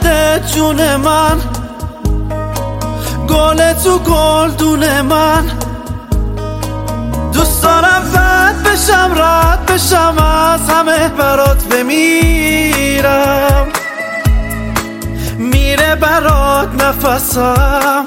خودت جون من، گل تو گلدون من. دوست دارم رد بشم رد بشم از همه برات بمیرم، میره برات نفسم،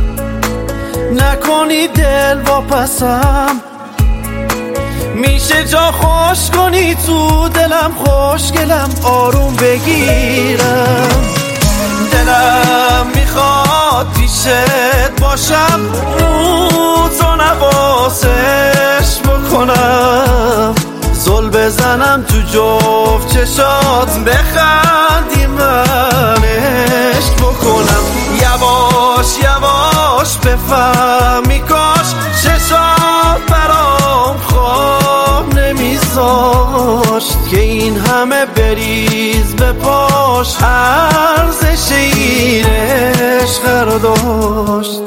نکنی دل واپسم. میشه جا خوش کنی تو دلم، خوشگلم آروم بگیرم. دلم میخواد پیشت باشم، رو تو نوازش بکنم، زل بزنم تو جفت چشات، بخندی من عشق بکنم. یواش یواش بفهمی کاش چشات برام خواب نمیذاشت، که این همه بریز به پاش ارزش این عشق رو داشت.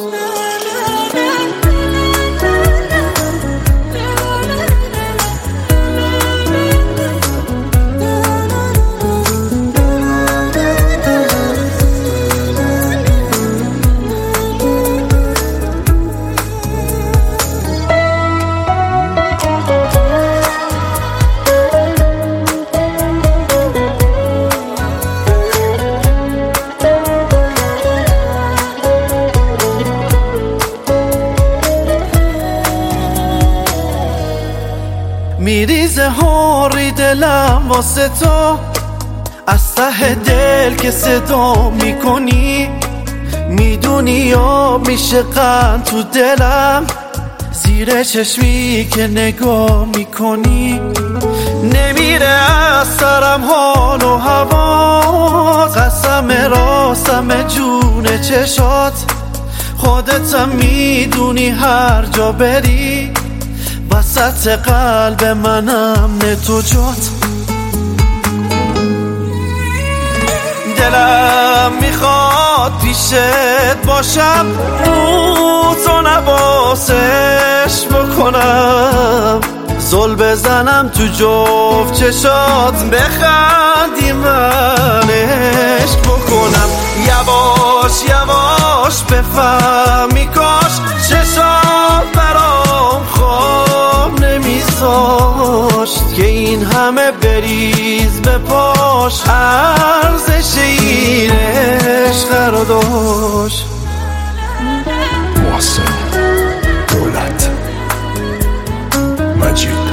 میریزه هاری دلم واسه تو، از ته دل که صدا میکنی، میدونی یا میشه قند تو دلم، زیر چشمی که نگاه میکنی. نمیره از سرم حال و هوا، قسم راستم جون چشات، خودتم میدونی هر جا بری، وسط قلب منم نه تو جات. دلم میخواد پیشت باشم، رو تو نوازش بکنم، زل بزنم تو جفت چشات، بخندی من عشق بکنم. یواش یواش بفهمی کاش چشات برام خواب نمیذاشت، که این همه بریز به پاش ارزش این عشق رو داشت. محسن دولت مجید